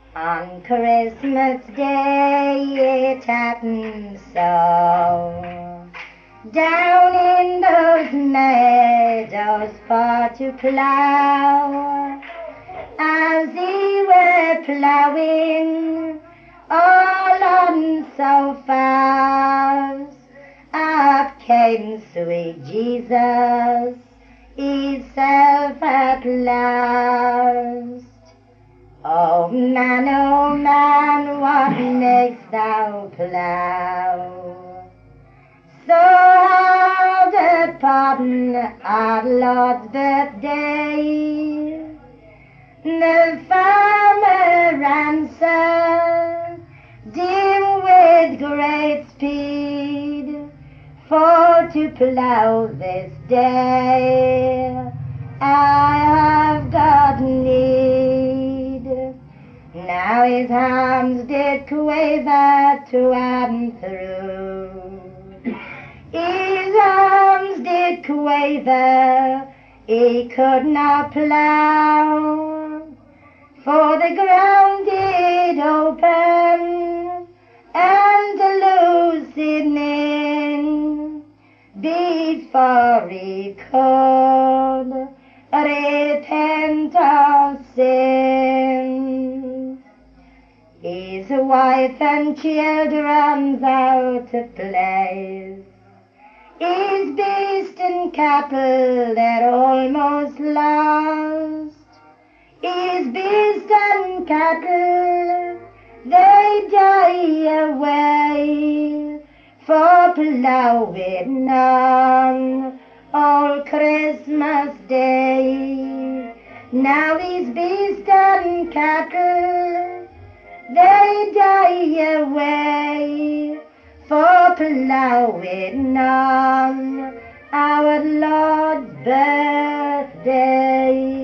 On Christmas Day it happened so. Down in those meadows for to plough, as they were ploughing all on so fast, up came sweet Jesus, himself at last. Oh man, what makes thou plough? So hard upon our Lord's birthday, the farmer answered, dim with great speed, for to plough this day I have got need. Now his arms did quaver to and through. His arms did quaver, he could not plough, for the ground did open, and the loosening before he could repent of sin. His wife and children's out of place, his beast and cattle they're almost lost. His beast and cattle they die away, for ploughing on all Christmas Day. Now his beast and cattle they die away, for ploughing on our Lord's birthday.